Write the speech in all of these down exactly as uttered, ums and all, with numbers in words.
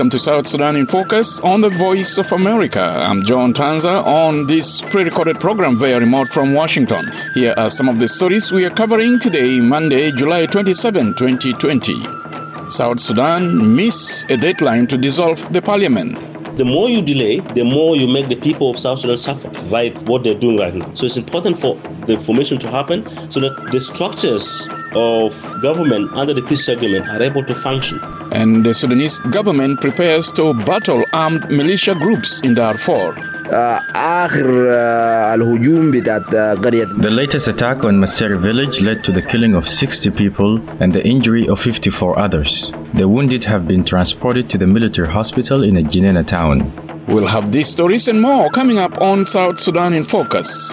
Welcome to South Sudan in Focus on the Voice of America. I'm John Tanza on this pre-recorded program via remote from Washington. Here are some of the stories we are covering today, Monday, July twenty-seventh, twenty twenty. South Sudan miss a deadline to dissolve the parliament. The more you delay, the more you make the people of South Sudan suffer, right? What they're doing right now. So it's important for the formation to happen so that the structures of government under the peace agreement are able to function. And the Sudanese government prepares to battle armed militia groups in Darfur. The latest attack on Maseri village led to the killing of sixty people and the injury of fifty-four others. The wounded have been transported to the military hospital in Jinena town. We'll have these stories and more coming up on South Sudan in Focus.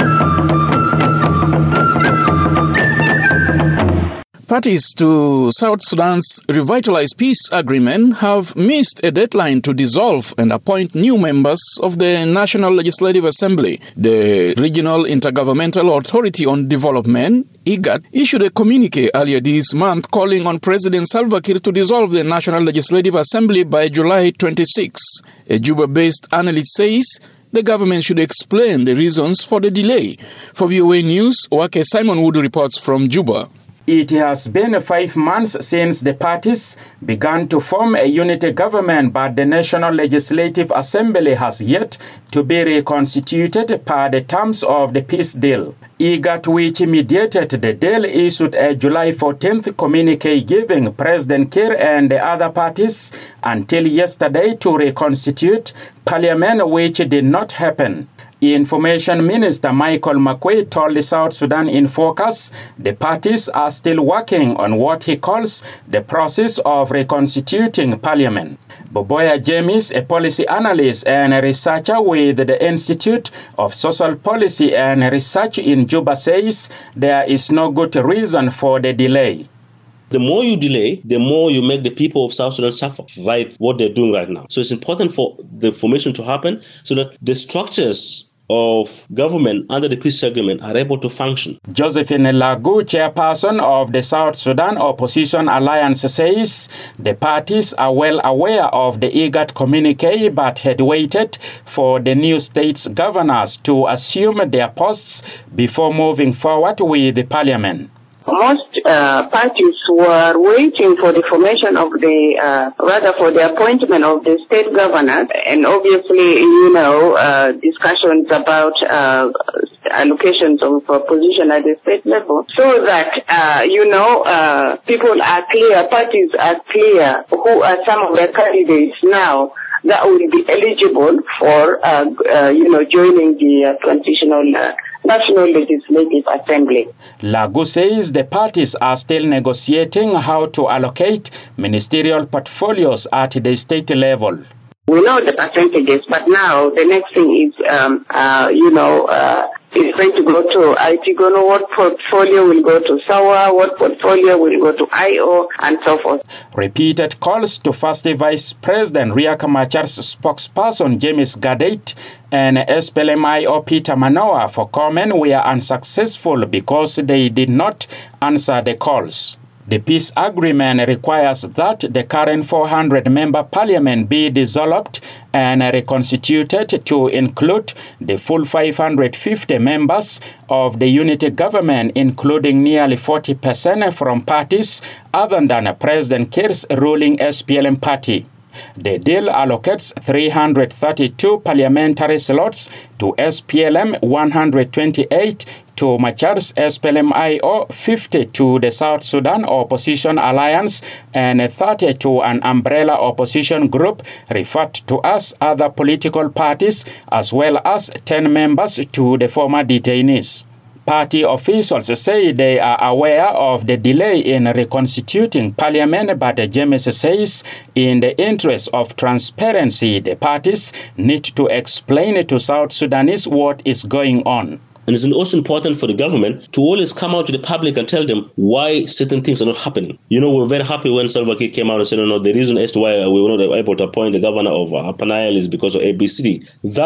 Parties to South Sudan's revitalized peace agreement have missed a deadline to dissolve and appoint new members of the National Legislative Assembly. The Regional Intergovernmental Authority on Development, I G A D, issued a communique earlier this month calling on President Salva Kiir to dissolve the National Legislative Assembly by July twenty-sixth. A Juba-based analyst says the government should explain the reasons for the delay. For V O A News, Wake Simon Wood reports from Juba. It has been five months since the parties began to form a unity government, but the National Legislative Assembly has yet to be reconstituted per the terms of the peace deal. I G A D, which mediated the deal, issued a July fourteenth communique giving President Kiir and the other parties until yesterday to reconstitute parliament, which did not happen. Information Minister Michael Makuei told the South Sudan in Focus the parties are still working on what he calls the process of reconstituting parliament. Boboya James, a policy analyst and a researcher with the Institute of Social Policy and Research in Juba, says there is no good reason for the delay. The more you delay, the more you make the people of South Sudan suffer, right? What they're doing right now. So it's important for the formation to happen so that the structures of government under the peace agreement are able to function. Josephine Lagu, chairperson of the South Sudan Opposition Alliance, says the parties are well aware of the I G A D communique but had waited for the new states' governors to assume their posts before moving forward with the parliament. Most uh, parties were waiting for the formation of the, uh, rather for the appointment of the state governors, and obviously, you know, uh, discussions about uh, allocations of uh, position at the state level, so that, uh, you know, uh, people are clear, parties are clear who are some of the candidates now that will be eligible for, uh, uh, you know, joining the uh, transitional uh, National Legislative Assembly. Lagu says the parties are still negotiating how to allocate ministerial portfolios at the state level. We know the percentages, but now the next thing is, um, uh, you know, uh, it's going to go to I T G O N O, what portfolio will go to S A W A, what portfolio will go to I O, and so forth. Repeated calls to First Vice President Riek Machar's spokesperson James Gadet and S P L M I O Peter Manoa for comment were unsuccessful because they did not answer the calls. The peace agreement requires that the current four hundred member parliament be dissolved and reconstituted to include the full five hundred fifty members of the unity government, including nearly forty percent from parties other than President Kiir's ruling S P L M party. The deal allocates three hundred thirty-two parliamentary slots to S P L M, one hundred twenty-eight to Machar's S P L M I O, fifty to the South Sudan Opposition Alliance, and thirty to an umbrella opposition group referred to as other political parties, as well as ten members to the former detainees. Party officials say they are aware of the delay in reconstituting parliament, but James says in the interest of transparency, the parties need to explain to South Sudanese what is going on. And it's also important for the government to always come out to the public and tell them why certain things are not happening. You know, we're very happy when Salva Kiir came out and said, no, no, the reason as to why we were not able to appoint the governor of uh, Upper Nile is because of A B C D. That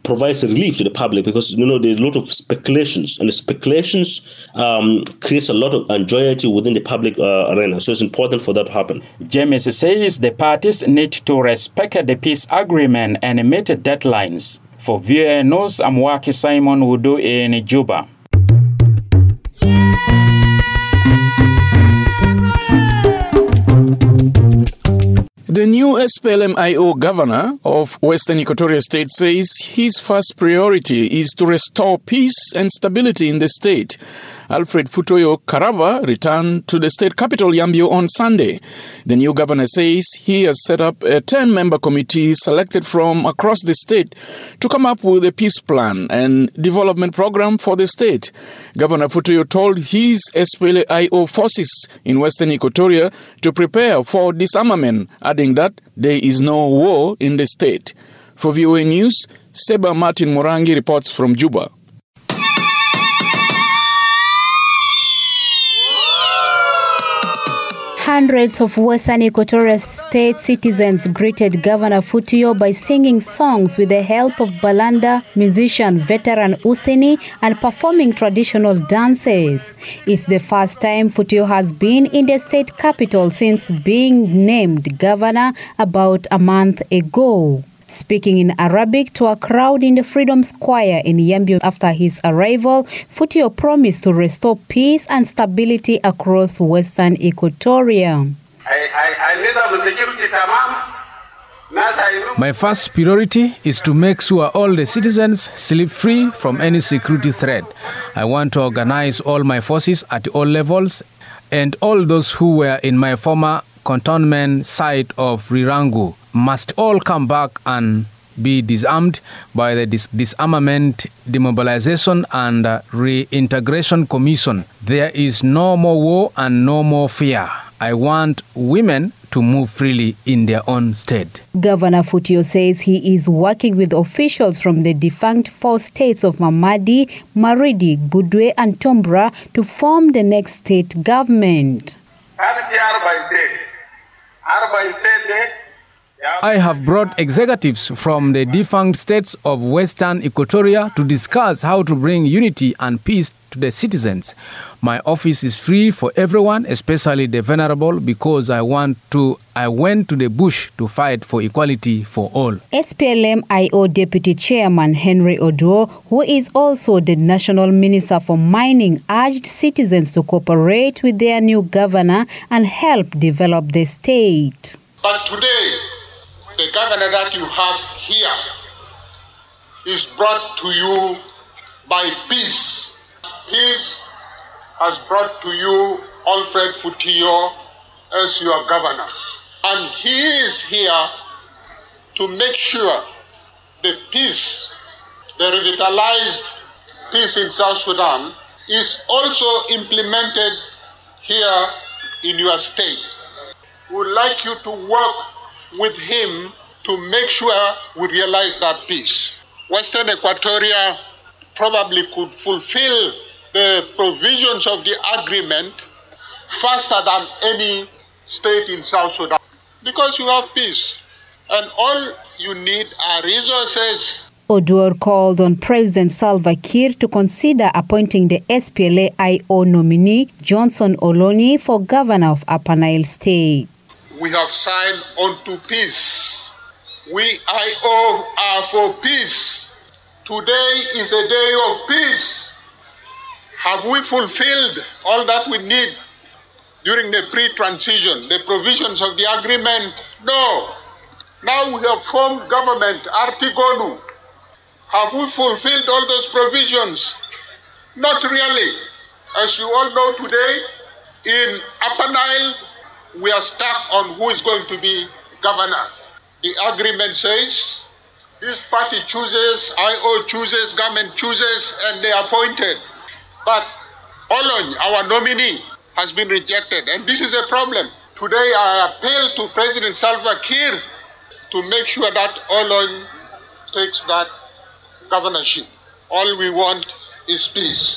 provides relief to the public, because, you know, there's a lot of speculations, and the speculations um, creates a lot of anxiety within the public uh, arena. So it's important for that to happen. James says the parties need to respect the peace agreement and meet deadlines. For V O A News, I'm Waki Simon Wudu in Juba. The new S P L M I O governor of Western Equatoria State says his first priority is to restore peace and stability in the state. Alfred Futoyo Karaba returned to the state capital Yambio on Sunday. The new governor says he has set up a ten-member committee selected from across the state to come up with a peace plan and development program for the state. Governor Futoyo told his S P L M I O forces in Western Equatoria to prepare for disarmament, adding that there is no war in the state. For V O A News, Seba Martin Morangi reports from Juba. Hundreds of Western Equatoria State citizens greeted Governor Futoyo by singing songs with the help of Balanda musician veteran Useni and performing traditional dances. It's the first time Futoyo has been in the state capital since being named governor about a month ago. Speaking in Arabic to a crowd in the Freedom Square in Yambio after his arrival, Futoyo promised to restore peace and stability across Western Equatoria. My first priority is to make sure all the citizens sleep free from any security threat. I want to organize all my forces at all levels, and all those who were in my former cantonment site of Rirangu must all come back and be disarmed by the dis- Disarmament, Demobilization and uh, Reintegration Commission. There is no more war and no more fear. I want women to move freely in their own state. Governor Futoyo says he is working with officials from the defunct four states of Mamadi, Maridi, Budwe and Tombra to form the next state government. I have brought executives from the defunct states of Western Equatoria to discuss how to bring unity and peace to the citizens. My office is free for everyone, especially the vulnerable, because I want to. I went to the bush to fight for equality for all. S P L M I O Deputy Chairman Henry Oduor, who is also the National Minister for Mining, urged citizens to cooperate with their new governor and help develop the state. But today, the governor that you have here is brought to you by peace. Peace has brought to you Alfred Futoyo as your governor. And he is here to make sure the peace, the revitalized peace in South Sudan, is also implemented here in your state. We would like you to work with him to make sure we realize that peace. Western Equatoria probably could fulfill the provisions of the agreement faster than any state in South Sudan, because you have peace and all you need are resources. Oduor called on President Salva Kiir to consider appointing the S P L M I O nominee Johnson Oloni for governor of Upper Nile State. We have signed on to peace. We I O are for peace. Today is a day of peace. Have we fulfilled all that we need during the pre-transition, the provisions of the agreement? No. Now we have formed government, Artigonu. Have we fulfilled all those provisions? Not really. As you all know today, in Upper Nile, we are stuck on who is going to be governor. The agreement says this party chooses, I O chooses, government chooses, and they are appointed. But Olony, our nominee, has been rejected, and this is a problem. Today I appeal to President Salva Kiir to make sure that Olony takes that governorship. All we want is peace.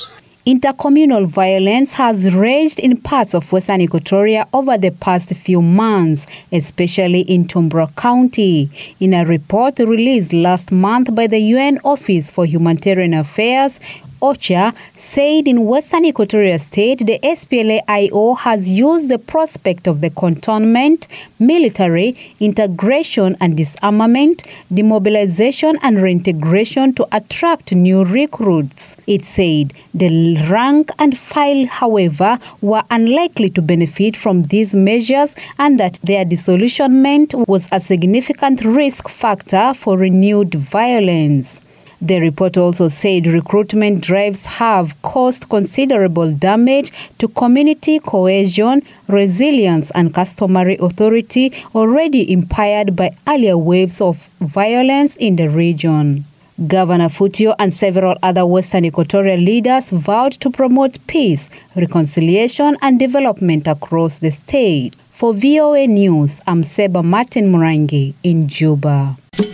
Intercommunal violence has raged in parts of Western Equatoria over the past few months, especially in Tumbra County. In a report released last month by the U N Office for Humanitarian Affairs, OCHA said in Western Equatoria State, the S P L A I O has used the prospect of the cantonment, military, integration and disarmament, demobilization and reintegration to attract new recruits. It said the rank and file, however, were unlikely to benefit from these measures and that their disillusionment was a significant risk factor for renewed violence. The report also said recruitment drives have caused considerable damage to community cohesion, resilience, and customary authority already impaired by earlier waves of violence in the region. Governor Futio and several other Western Equatorial leaders vowed to promote peace, reconciliation, and development across the state. For V O A News, I'm Seba Martin Murangi in Juba.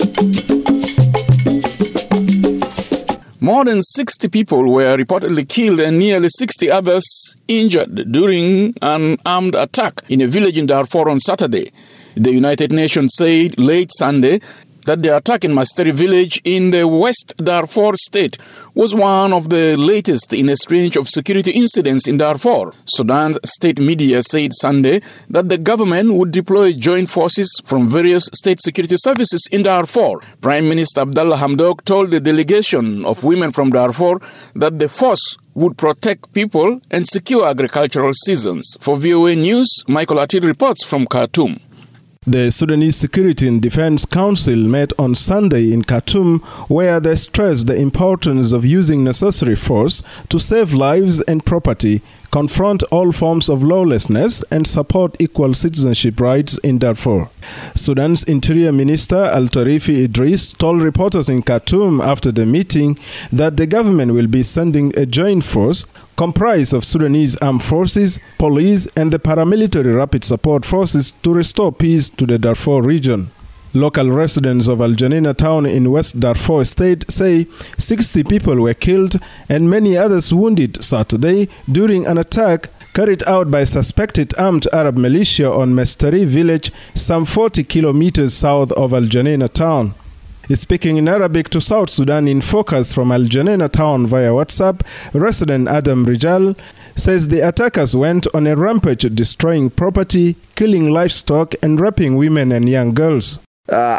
More than sixty people were reportedly killed and nearly sixty others injured during an armed attack in a village in Darfur on Saturday. The United Nations said late Sunday that the attack in Masteri village in the West Darfur state was one of the latest in a string of security incidents in Darfur. Sudan's state media said Sunday that the government would deploy joint forces from various state security services in Darfur. Prime Minister Abdallah Hamdok told the delegation of women from Darfur that the force would protect people and secure agricultural seasons. For V O A News, Michael Atil reports from Khartoum. The Sudanese Security and Defense Council met on Sunday in Khartoum, where they stressed the importance of using necessary force to save lives and property, confront all forms of lawlessness, and support equal citizenship rights in Darfur. Sudan's Interior Minister Al-Tarifi Idris told reporters in Khartoum after the meeting that the government will be sending a joint force comprised of Sudanese armed forces, police, and the paramilitary rapid support forces to restore peace to the Darfur region. Local residents of Al Janina town in West Darfur state say sixty people were killed and many others wounded Saturday during an attack carried out by suspected armed Arab militia on Masteri village, some forty kilometers south of Al Janina town. Speaking in Arabic to South Sudan in Focus from Al Janina town via WhatsApp, resident Adam Rijal says the attackers went on a rampage destroying property, killing livestock, and raping women and young girls. The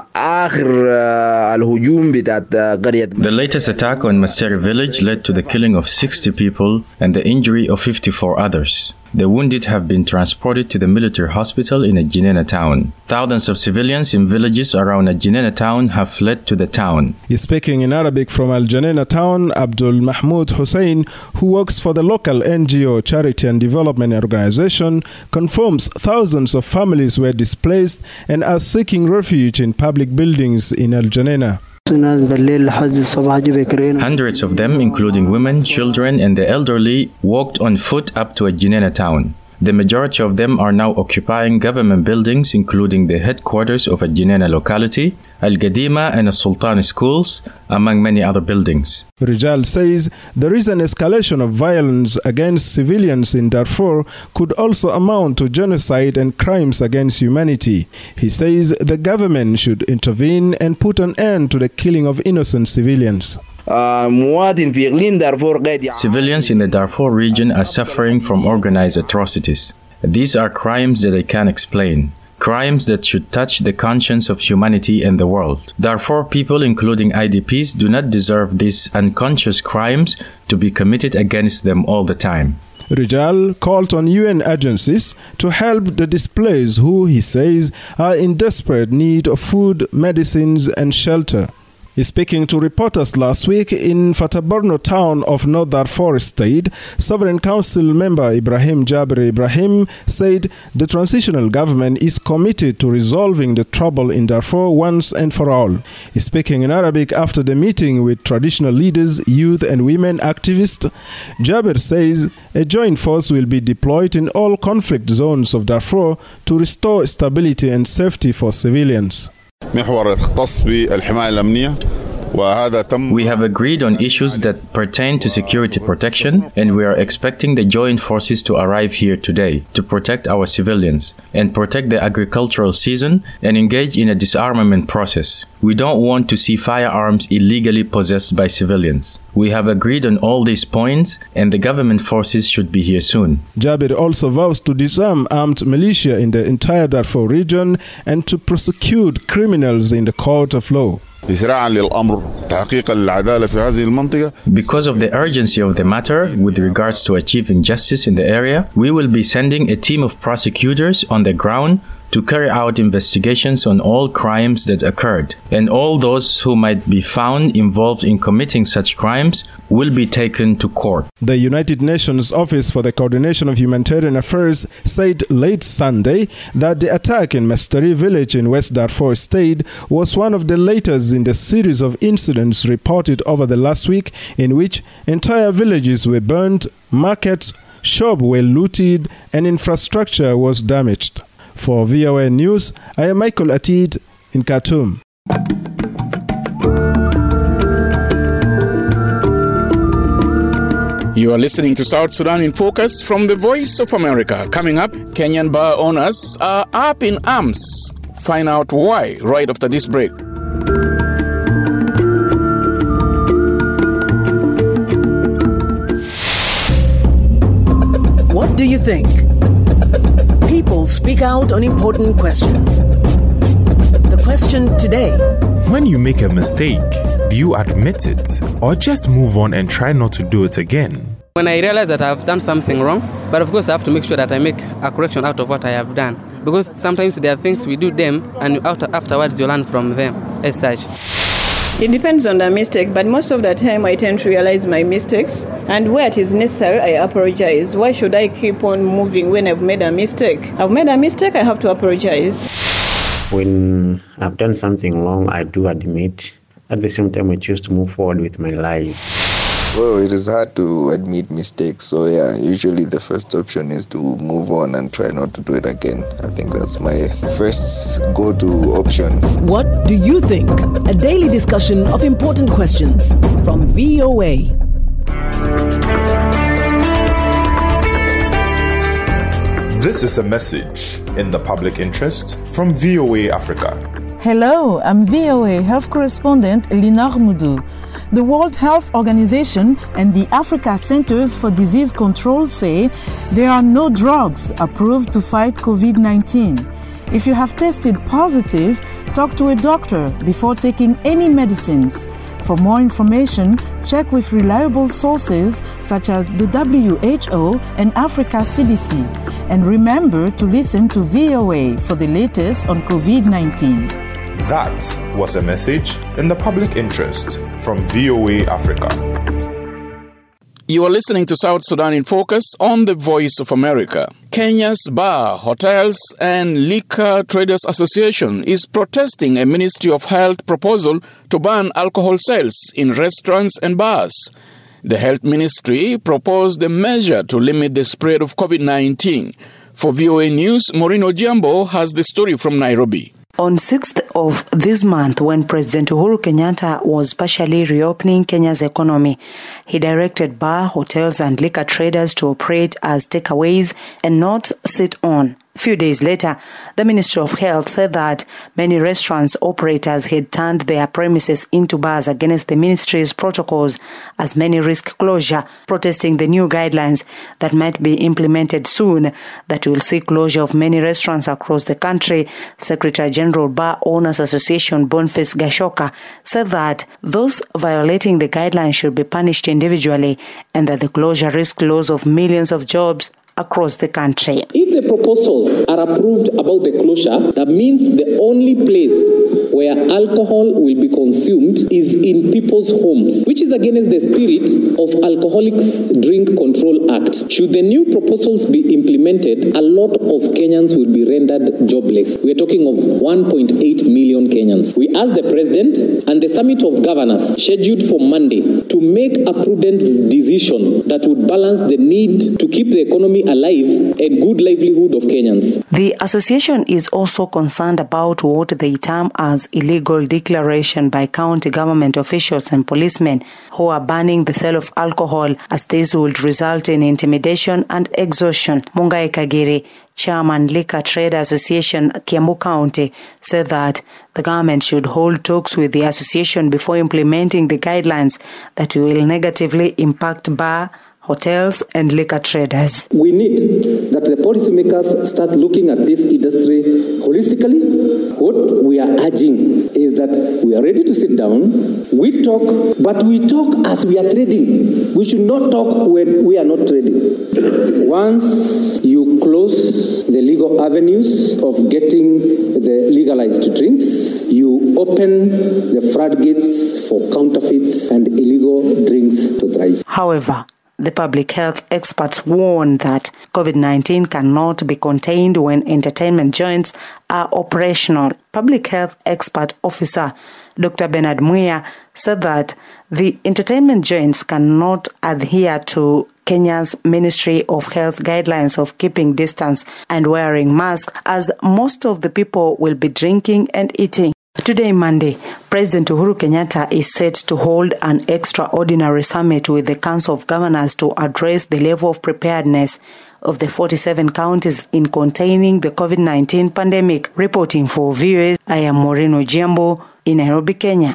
latest attack on Masteri village led to the killing of sixty people and the injury of fifty-four others. The wounded have been transported to the military hospital in Ajinena town. Thousands of civilians in villages around Ajinena town have fled to the town. Speaking in Arabic from Al Janena town, Abdul Mahmoud Hussein, who works for the local N G O Charity and Development Organization, confirms thousands of families were displaced and are seeking refuge in public buildings in Al Janena. Hundreds of them, including women, children, and the elderly, walked on foot up to Ajinena town. The majority of them are now occupying government buildings, including the headquarters of Ajinena locality, Al-Gadima and Al-Sultan schools, among many other buildings. Rijal says the recent escalation of violence against civilians in Darfur could also amount to genocide and crimes against humanity. He says the government should intervene and put an end to the killing of innocent civilians. Civilians in the Darfur region are suffering from organized atrocities. These are crimes that I can't explain. Crimes that should touch the conscience of humanity and the world. Darfur people, including I D Ps, do not deserve these unconscious crimes to be committed against them all the time. Rijal called on U N agencies to help the displaced who, he says, are in desperate need of food, medicines, and shelter. Speaking to reporters last week in Fataburno town of North Darfur State, Sovereign Council member Ibrahim Jabri Ibrahim said the transitional government is committed to resolving the trouble in Darfur once and for all. Speaking in Arabic after the meeting with traditional leaders, youth and women activists, Jabir says a joint force will be deployed in all conflict zones of Darfur to restore stability and safety for civilians. محور يختص بالحماية الأمنية We have agreed on issues that pertain to security protection, and we are expecting the joint forces to arrive here today to protect our civilians and protect the agricultural season and engage in a disarmament process. We don't want to see firearms illegally possessed by civilians. We have agreed on all these points, and the government forces should be here soon. Jabir also vows to disarm armed militia in the entire Darfur region and to prosecute criminals in the court of law. Because of the urgency of the matter with regards to achieving justice in the area, we will be sending a team of prosecutors on the ground to carry out investigations on all crimes that occurred, and all those who might be found involved in committing such crimes will be taken to court. The United Nations Office for the Coordination of Humanitarian Affairs said late Sunday that the attack in Mestari village in West Darfur State was one of the latest in the series of incidents reported over the last week in which entire villages were burned, markets, shops were looted, and infrastructure was damaged. For V O A News, I am Michael Atid in Khartoum. You are listening to South Sudan in Focus from the Voice of America. Coming up, Kenyan bar owners are up in arms. Find out why right after this break. What do you think? People speak out on important questions. The question today: when you make a mistake, do you admit it or just move on and try not to do it again? When I realize that I've done something wrong, but of course I have to make sure that I make a correction out of what I have done. Because sometimes there are things we do them and afterwards you learn from them as such. It depends on the mistake, but most of the time I tend to realize my mistakes, and where it is necessary, I apologize. Why should I keep on moving when I've made a mistake? I've made a mistake, I have to apologize. When I've done something wrong, I do admit. At the same time, I choose to move forward with my life. Well, it is hard to admit mistakes, so yeah, usually the first option is to move on and try not to do it again. I think that's my first go-to option. What do you think? A daily discussion of important questions from V O A. This is a message in the public interest from V O A Africa. Hello, I'm V O A health correspondent Linar Moudou. The World Health Organization and the Africa Centers for Disease Control say there are no drugs approved to fight covid nineteen. If you have tested positive, talk to a doctor before taking any medicines. For more information, check with reliable sources such as the W H O and Africa C D C. And remember to listen to V O A for the latest on covid nineteen. That was a message in the public interest from V O A Africa. You are listening to South Sudan in Focus on the Voice of America. Kenya's Bar, Hotels and Liquor Traders Association is protesting a Ministry of Health proposal to ban alcohol sales in restaurants and bars. The Health Ministry proposed a measure to limit the spread of covid nineteen. For V O A News, Maureen Ojiambo has the story from Nairobi. On sixth of this month, when President Uhuru Kenyatta was partially reopening Kenya's economy, he directed bar, hotels and liquor traders to operate as takeaways and not sit on. A few days later, the Ministry of Health said that many restaurants operators had turned their premises into bars against the ministry's protocols as many risk closure, protesting the new guidelines that might be implemented soon that will see closure of many restaurants across the country. Secretary General Bar Owners Association Boniface Gashoka said that those violating the guidelines should be punished individually and that the closure risks loss of millions of jobs across the country. If the proposals are approved about the closure, that means the only place where alcohol will be consumed is in people's homes, which is against the spirit of Alcoholics Drink Control Act. Should the new proposals be implemented, a lot of Kenyans will be rendered jobless. We are talking of one point eight million Kenyans. We ask the President and the Summit of Governors, scheduled for Monday, to make a prudent decision that would balance the need to keep the economy alive and good livelihood of Kenyans. The association is also concerned about what they term as illegal declaration by county government officials and policemen who are banning the sale of alcohol, as this would result in intimidation and exhaustion. Mungai Kagiri, Chairman Liquor Trade Association, Kiambu County, said that the government should hold talks with the association before implementing the guidelines that will negatively impact bar, hotels and liquor traders. We need that the policymakers start looking at this industry holistically. What we are urging is that we are ready to sit down, we talk, but we talk as we are trading. We should not talk when we are not trading. Once you close the legal avenues of getting the legalized drinks, you open the floodgates for counterfeits and illegal drinks to thrive. However, the public health experts warn that COVID nineteen cannot be contained when entertainment joints are operational. Public health expert officer Doctor Bernard Muya said that the entertainment joints cannot adhere to Kenya's Ministry of Health guidelines of keeping distance and wearing masks, as most of the people will be drinking and eating. Today, Monday, President Uhuru Kenyatta is set to hold an extraordinary summit with the Council of Governors to address the level of preparedness of the forty-seven counties in containing the COVID nineteen pandemic. Reporting for V O A, I am Maureen Ojiambo in Nairobi, Kenya.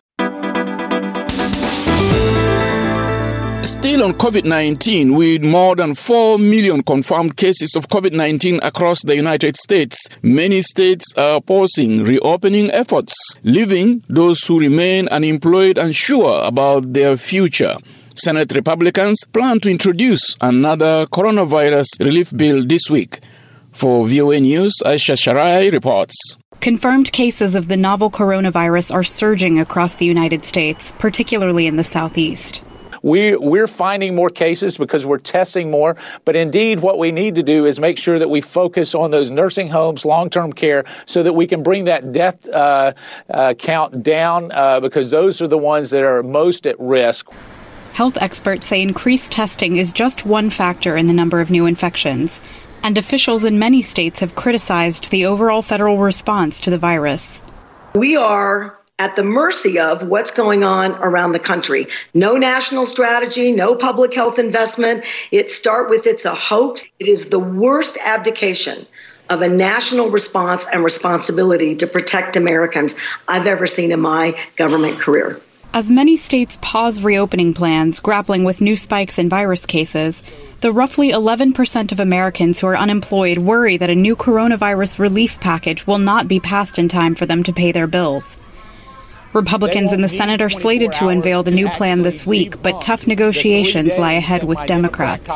Still on COVID nineteen, with more than four million confirmed cases of COVID nineteen across the United States, many states are pausing reopening efforts, leaving those who remain unemployed unsure about their future. Senate Republicans plan to introduce another coronavirus relief bill this week. For V O A News, Aisha Sharai reports. Confirmed cases of the novel coronavirus are surging across the United States, particularly in the Southeast. We, we're finding more cases because we're testing more. But indeed, what we need to do is make sure that we focus on those nursing homes, long-term care, so that we can bring that death uh, uh, count down uh, because those are the ones that are most at risk. Health experts say increased testing is just one factor in the number of new infections. And officials in many states have criticized the overall federal response to the virus. We are at the mercy of what's going on around the country. No national strategy, no public health investment. It start with it's a hoax. It is the worst abdication of a national response and responsibility to protect Americans I've ever seen in my government career. As many states pause reopening plans, grappling with new spikes in virus cases, the roughly eleven percent of Americans who are unemployed worry that a new coronavirus relief package will not be passed in time for them to pay their bills. Republicans in the Senate are slated to unveil the new plan this week, but tough negotiations lie ahead with Democrats.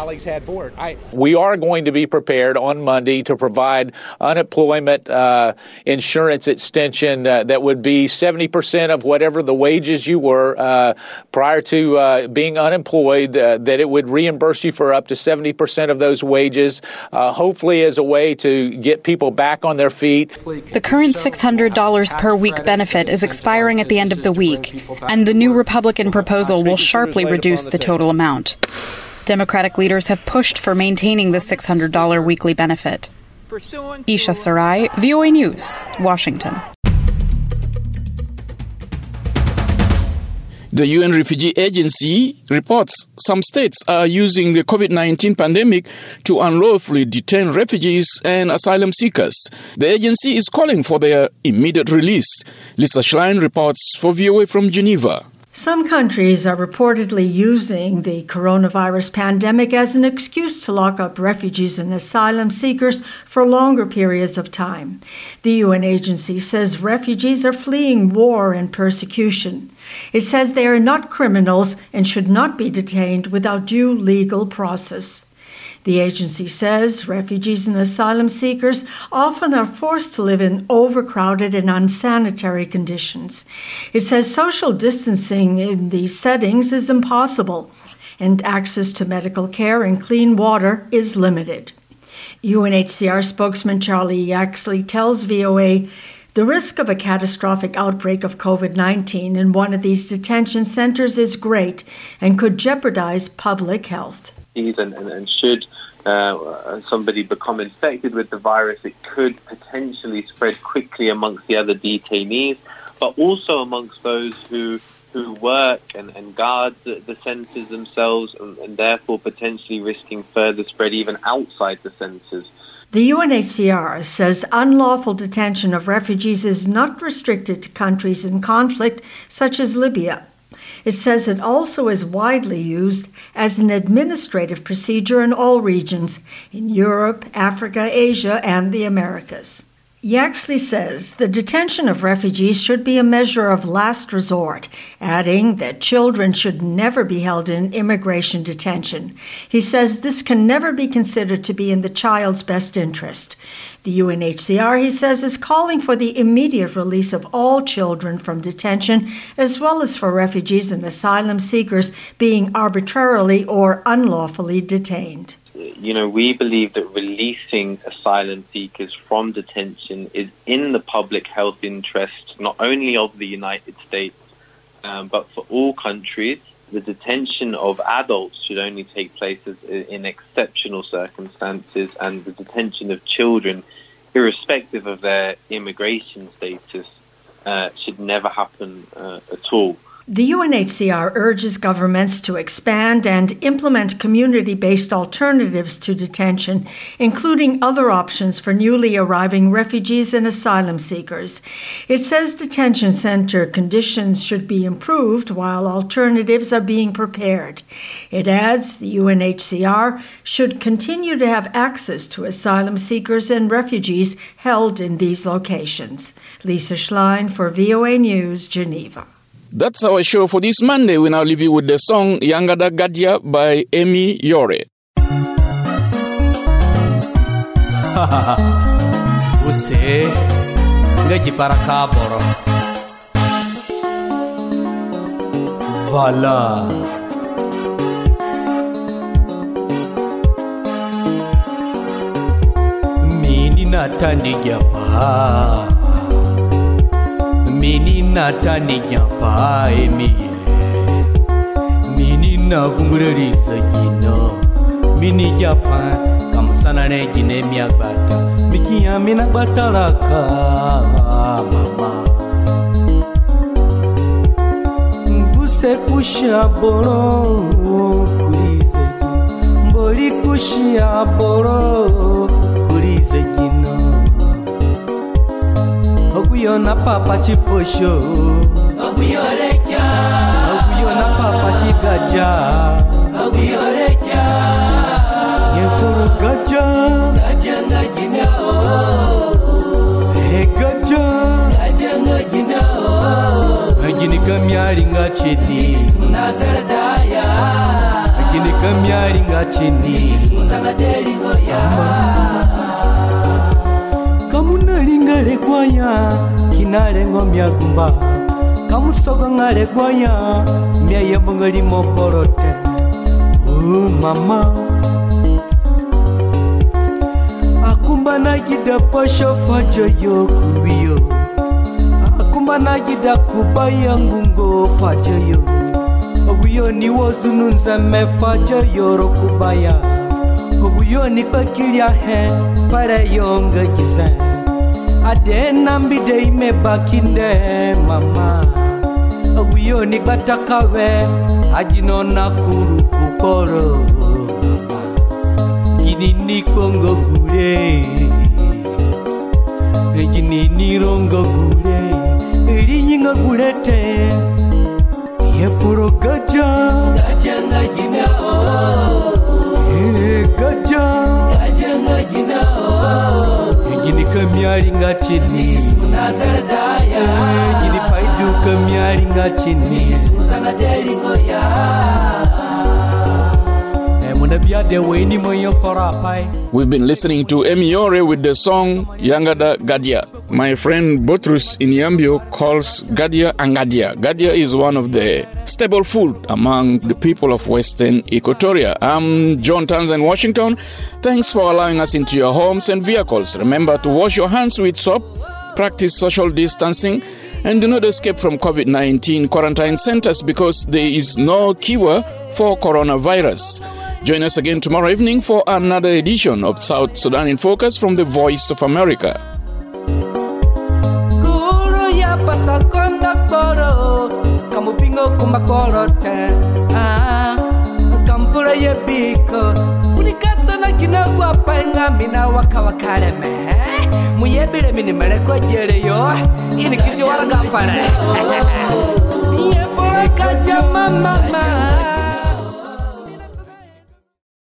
We are going to be prepared on Monday to provide unemployment uh, insurance extension uh, that would be seventy percent of whatever the wages you were uh, prior to uh, being unemployed, uh, that it would reimburse you for up to seventy percent of those wages, uh, hopefully as a way to get people back on their feet. The current six hundred dollars per week benefit is expiring at the end of the week, and the new Republican proposal will sharply reduce the total amount. Democratic leaders have pushed for maintaining the six hundred dollars weekly benefit. Isha Sarai, V O A News, Washington. The U N Refugee Agency reports some states are using the COVID nineteen pandemic to unlawfully detain refugees and asylum seekers. The agency is calling for their immediate release. Lisa Schlein reports for V O A from Geneva. Some countries are reportedly using the coronavirus pandemic as an excuse to lock up refugees and asylum seekers for longer periods of time. The U N agency says refugees are fleeing war and persecution. It says they are not criminals and should not be detained without due legal process. The agency says refugees and asylum seekers often are forced to live in overcrowded and unsanitary conditions. It says social distancing in these settings is impossible, and access to medical care and clean water is limited. U N H C R spokesman Charlie Yaxley tells V O A the risk of a catastrophic outbreak of COVID nineteen in one of these detention centers is great and could jeopardize public health. refugees, and, and, and should uh, somebody become infected with the virus, it could potentially spread quickly amongst the other detainees, but also amongst those who who work and, and guard the, the centres themselves, and, and therefore potentially risking further spread even outside the centres. The U N H C R says unlawful detention of refugees is not restricted to countries in conflict, such as Libya. It says it also is widely used as an administrative procedure in all regions, in Europe, Africa, Asia, and the Americas. Yaxley says the detention of refugees should be a measure of last resort, adding that children should never be held in immigration detention. He says this can never be considered to be in the child's best interest. The U N H C R, he says, is calling for the immediate release of all children from detention, as well as for refugees and asylum seekers being arbitrarily or unlawfully detained. You know, we believe that releasing asylum seekers from detention is in the public health interest, not only of the United States, um, but for all countries. The detention of adults should only take place as, in exceptional circumstances, and the detention of children, irrespective of their immigration status, uh, should never happen uh, at all. The U N H C R urges governments to expand and implement community-based alternatives to detention, including other options for newly arriving refugees and asylum seekers. It says detention center conditions should be improved while alternatives are being prepared. It adds the U N H C R should continue to have access to asylum seekers and refugees held in these locations. Lisa Schlein for V O A News, Geneva. That's our show for this Monday. We now leave you with the song Yangada Gadia by Emi Yore. Use ngaji para kaboro. Vala. Mini natandi japa. Mini natani nyapa emiye Mini na vungurisa jino Mini japa kamsana ne jine miagbata Miki ya mina batalaka mama Mvuse kushia bolo Kurize jino Mboli kushia bolo Kurize jino Oguyo na papa chiposho Oguyo recha Oguyo na papa chigaja Oguyo recha Yefuru gaja Gaja ngajina o He gaja Gaja ngajina o Gini kamyari ngachini Munazardaya Gini kamyari ngachini Muzagaderi goya Kamunalingale kwaya kinale ngomya gumba Kamusoga ngale kwaya miya bongali moporote Oh mama Akumba najida posho fajo yo kubiyo Akumba najida kubaya ngungo fajo yo Oguyo ni wozununza me fajo yoro kubaya Oguyo ni bakilia he para yonga kisen Adena mbide ime bakinde mama Oguyo ni batakawe Ajino na kuru kukoro mama Gini ni kongo gure Gini ni rongo gure Iri nyinga gurete Yefuro gaja Gaja ngajina o Gaja Gaja ngajina o Gini kamyari ngachini Munazardaya Gini paidu kamyari ngachini Muzagaderi goya We've been listening to Emi Yore with the song Yangada Gadia. My friend Botrus in Yambio calls Gadia Angadia. Gadia is one of the staple food among the people of Western Equatoria. I'm John Tanza in Washington. Thanks for allowing us into your homes and vehicles. Remember to wash your hands with soap, practice social distancing, and do not escape from COVID nineteen quarantine centers because there is no cure for coronavirus. Join us again tomorrow evening for another edition of South Sudan in Focus from the Voice of America. Muyebile minimale kwa jeleyo ini kiti wala gafara. Niye fora kaja mama.